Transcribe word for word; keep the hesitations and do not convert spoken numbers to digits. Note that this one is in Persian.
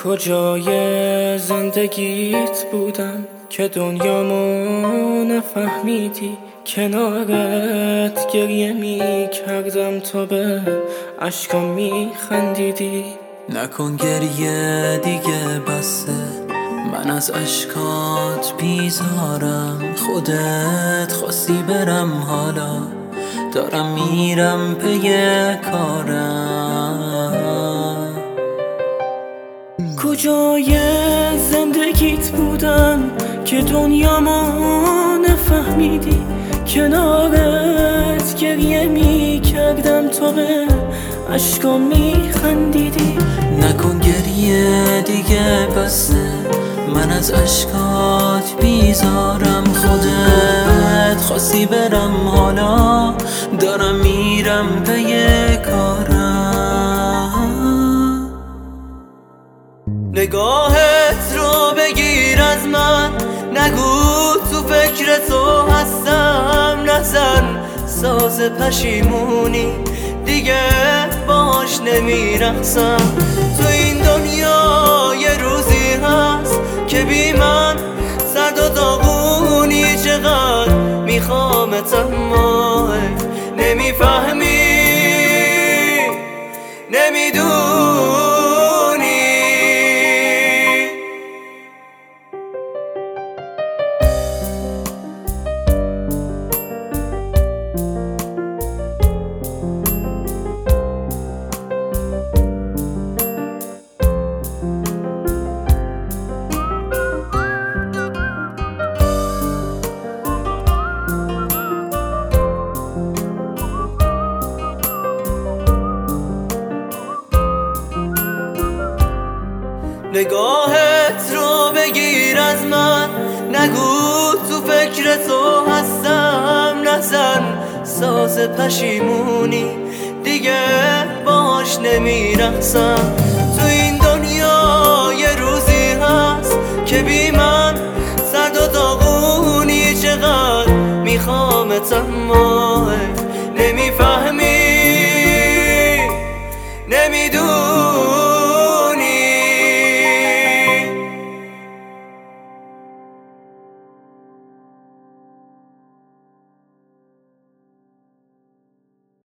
کجای زندگیت بودم که دنیامو نفهمیدی؟ کنارت گریه می کردم تو به اشکام می خندیدی. نکن گریه دیگه بسه، من از اشکات بیزارم. خودت خواستی برم، حالا دارم میرم پی کارم. کجای زندگیت بودم که دنیامو نفهمیدی؟ کنارت گریه می کردم تو به اشکام می خندیدی. نکن گریه دیگه بسه، من از اشکات بیزارم. خودت خواستی برم، حالا دارم میرم پی کارم. نگاهت رو بگیر از من، نگو تو فکر تو هستم. نزن ساز پشیمونی، دیگه باش نمیرقصم. تو این دنیا یه روزی هست که بی من سرد و داغونی. چقدر میخوامت اما نمیفهمی، نمیدونی. نگاهت رو بگیر از من، نگو تو فکر تو هستم. نزن ساز پشیمونی، دیگه باش نمیرقصم. تو